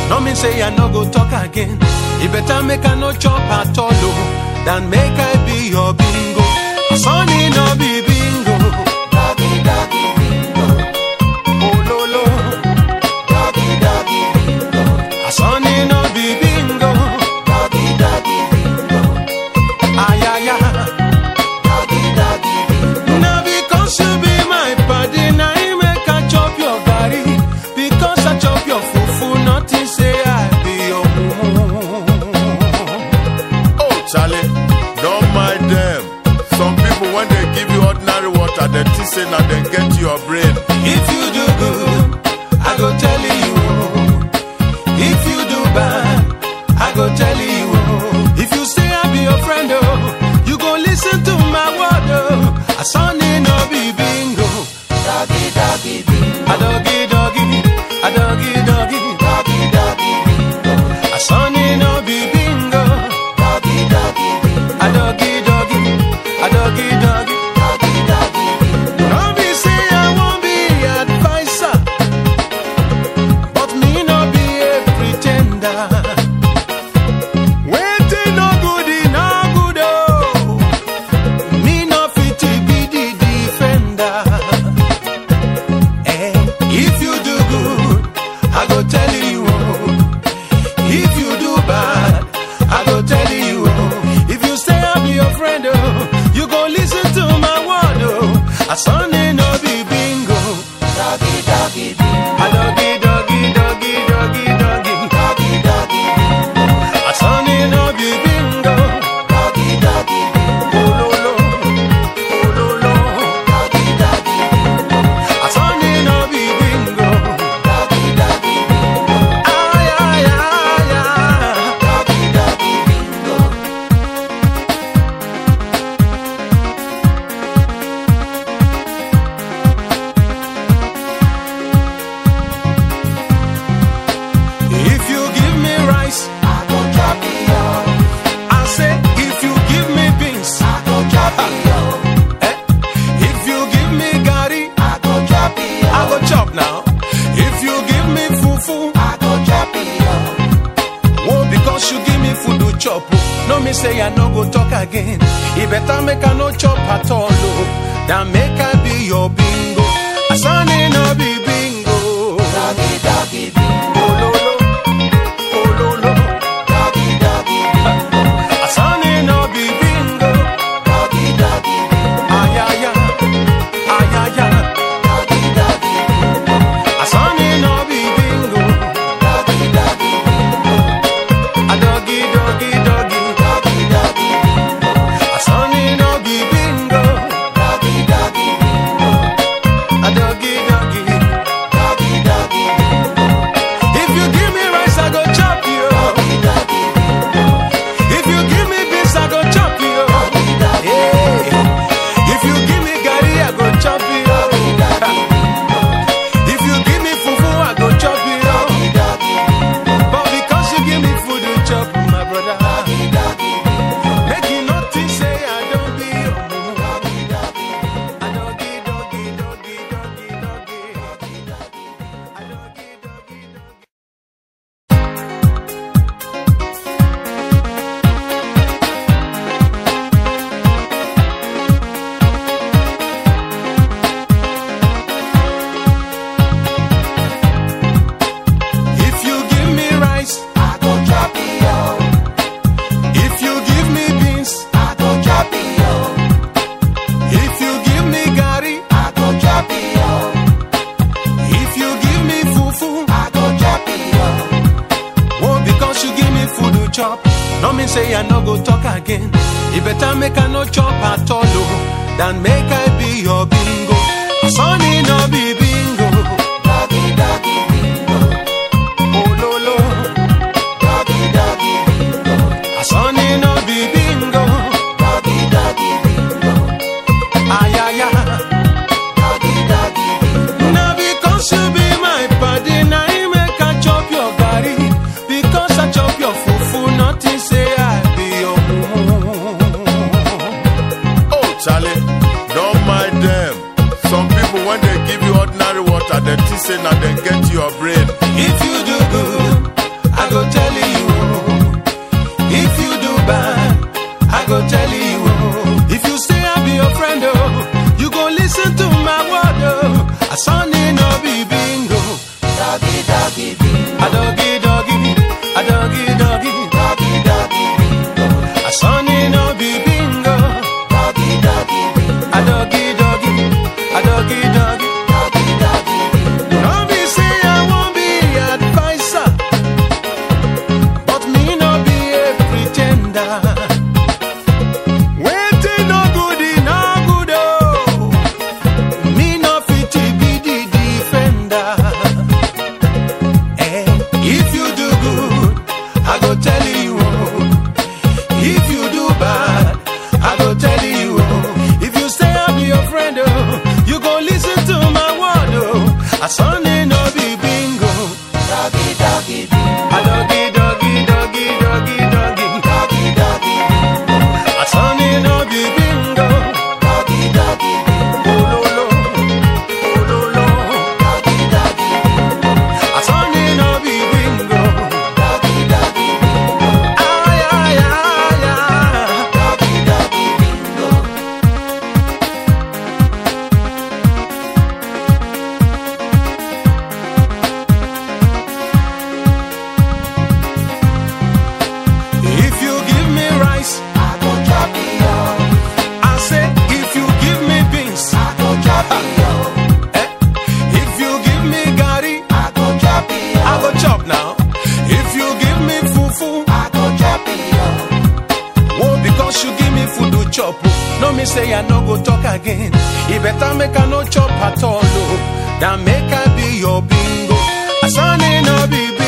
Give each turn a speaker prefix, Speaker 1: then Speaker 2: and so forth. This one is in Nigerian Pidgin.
Speaker 1: No mean say I no go talk again. It better make I no chop at all, than make I be your bingo. Sonny no be bingo.
Speaker 2: Doggy, doggy, bingo.
Speaker 1: Oh, lo, lo.
Speaker 2: Doggy, doggy, bingo.
Speaker 1: Sonny no be bingo.
Speaker 2: Doggy, doggy, bingo.
Speaker 1: Ay, ay, ay.
Speaker 2: Doggy, doggy, bingo.
Speaker 1: Now because you be my body, now you make I chop your body. Because I chop your fufu, nothing say I be your
Speaker 3: Oh, Charlie, don't mind them. Some people, when they give you ordinary water, they think say now they get your brain.
Speaker 1: If you do good, I go tell you. If you do bad, I go tell you. If you say I be your friend, you go listen to my word. A Sonny no be bingo.
Speaker 2: Doggy, doggy, bingo.
Speaker 1: A doggy, doggy, a doggy, doggy.
Speaker 2: Doggy, doggy, bingo.
Speaker 1: A Sonny no be bingo.
Speaker 2: Doggy, doggy, bingo.
Speaker 1: A doggy, doggy, a doggy, doggy.
Speaker 2: Doggy, doggy, bingo.
Speaker 1: No be say I won't be advisor, but me no be a pretender. Waiting no good, no good, oh. Me no fit to be the defender. If you do good, I go tell you. If you do bad, I go tell you. If you say I be your friend, you go listen to my word. A Sonny no be bingo.
Speaker 2: Doggy, doggy, bingo.
Speaker 1: A doggy, doggy, doggy, doggy, doggy.
Speaker 2: Doggy, doggy, bingo.
Speaker 1: A Sonny no be bingo.
Speaker 2: Doggy, doggy, bingo.
Speaker 1: Oh, lo, lo. Oh, lo, lo.
Speaker 2: Doggy, doggy, bingo.
Speaker 1: A Sonny no be bingo.
Speaker 2: Doggy, doggy, bingo.
Speaker 1: Ay, ay, ay, ay.
Speaker 2: Doggy, doggy, bingo.
Speaker 1: If you give me rice,
Speaker 2: I go chop it up.
Speaker 1: I say if you give me beans,
Speaker 2: I go chop it up.
Speaker 1: if you give me gari,
Speaker 2: I go chop it
Speaker 1: I
Speaker 2: up.
Speaker 1: go chop now. If you give me fufu,
Speaker 2: I go chop it up.
Speaker 1: oh, because you give me food to chop. No me say I no go talk again. It better make I no chop at all, than make I be your bingo. A Sonny no be bingo.
Speaker 2: Doggy, doggy, bingo.
Speaker 1: Oh, lo, lo. Oh, lo, lo.
Speaker 2: Doggy, doggy, bingo.
Speaker 1: A Sonny no be bingo.
Speaker 2: Doggy, doggy, bingo.
Speaker 1: Ay, ay, ay. Ay, ay, ay.
Speaker 2: Doggy, doggy, bingo.
Speaker 1: A Sonny no be bingo.
Speaker 2: Doggy, doggy, bingo.
Speaker 1: A doggy, doggy, doggy.
Speaker 2: Doggy, doggy, bingo.
Speaker 1: A Sonny no be bingo.
Speaker 2: Doggy, doggy, bingo.
Speaker 1: A doggy, doggy.
Speaker 2: Doggy, doggy, bingo.
Speaker 1: If you give me rice, I go chop you.
Speaker 2: Doggy, doggy, bingo.
Speaker 1: If you give me beans, I go chop you.
Speaker 2: Doggy, doggy,
Speaker 1: Yeah. If you give me gari, I go chop you.
Speaker 2: doggy, doggy, bingo.
Speaker 1: If you give me fufu, I go chop you.
Speaker 2: Doggy, doggy, bingo.
Speaker 1: But because you give me food to chop, my brother,
Speaker 2: Doggy, doggy, bingo.
Speaker 1: make you nothing say I don't be your mumu.
Speaker 2: Doggy, doggy, bingo.
Speaker 1: A doggy, doggy, doggy, doggy, doggy.
Speaker 2: Doggy, doggy, bingo.
Speaker 1: A doggy, doggy, doggy. If you give me rice,
Speaker 2: I go chop it up.
Speaker 1: if you give me beans,
Speaker 2: I go chop it up.
Speaker 1: if you give me gari,
Speaker 2: I go chop it up.
Speaker 1: if you give me fufu,
Speaker 2: I go chop it up.
Speaker 1: oh, because you give me food to chop. No mean say I no go talk again. It better make I no chop at all, than make I be your bingo. Sonny no be bingo.
Speaker 2: Doggy, doggy, bingo.
Speaker 1: Oh, lo, lo.
Speaker 2: Doggy, doggy, bingo.
Speaker 1: A Sonny no be bingo.
Speaker 2: Doggy, doggy, bingo.
Speaker 1: Ay, ay, ay.
Speaker 2: Doggy, doggy, bingo.
Speaker 1: Now because you be my body, now you make I chop your body. Because I chop your fufu, nothing say I be your mumu.
Speaker 3: Oh, Charlie, don't mind them. Some people, when they give you ordinary water, they think say now they get your brain.
Speaker 1: If you do good, A doggy, doggy, a doggy, doggy.
Speaker 2: Doggy, doggy, bingo.
Speaker 1: A sonny no be bingo.
Speaker 2: Doggy, doggy, bingo.
Speaker 1: A doggy, doggy, a doggy, doggy.
Speaker 2: Doggy, doggy, bingo.
Speaker 1: No be say I won't be advisor, but me no be a pretender. Waiting no good, no good oh. Me no fit to be the defender. If you do good, I go tell you. Oh. If you do bad, I go tell you. Oh. If you say I'll be your friend, oh, you go listen to my word. Oh. A Sunday no be bingo.
Speaker 2: Doggy, doggy, bingo.
Speaker 1: A doggy, doggy, doggy, doggy, doggy.
Speaker 2: Doggy, doggy, bingo.
Speaker 1: A Sunday no be bingo.
Speaker 2: Doggy, doggy, bingo.
Speaker 1: Oh, lo, lo. Oh, lo, lo.
Speaker 2: Doggy, doggy, bingo.
Speaker 1: A Sunday no be bingo.
Speaker 2: Doggy, doggy, bingo.
Speaker 1: Ay, ay, ay, ay.
Speaker 2: Doggy, doggy, bingo.
Speaker 1: If you give me rice,
Speaker 2: I go chop it up.
Speaker 1: I say if you give me beans,
Speaker 2: I go chop it up.
Speaker 1: if you give me gari,
Speaker 2: I go chop it
Speaker 1: I
Speaker 2: up.
Speaker 1: go chop now. If you give me fufu,
Speaker 2: I go chop it up.
Speaker 1: oh, because you give me food to chop. Oh. No me say I no go talk again. It better make I no chop at all. Oh. Than make I be your bingo. A Sunday no be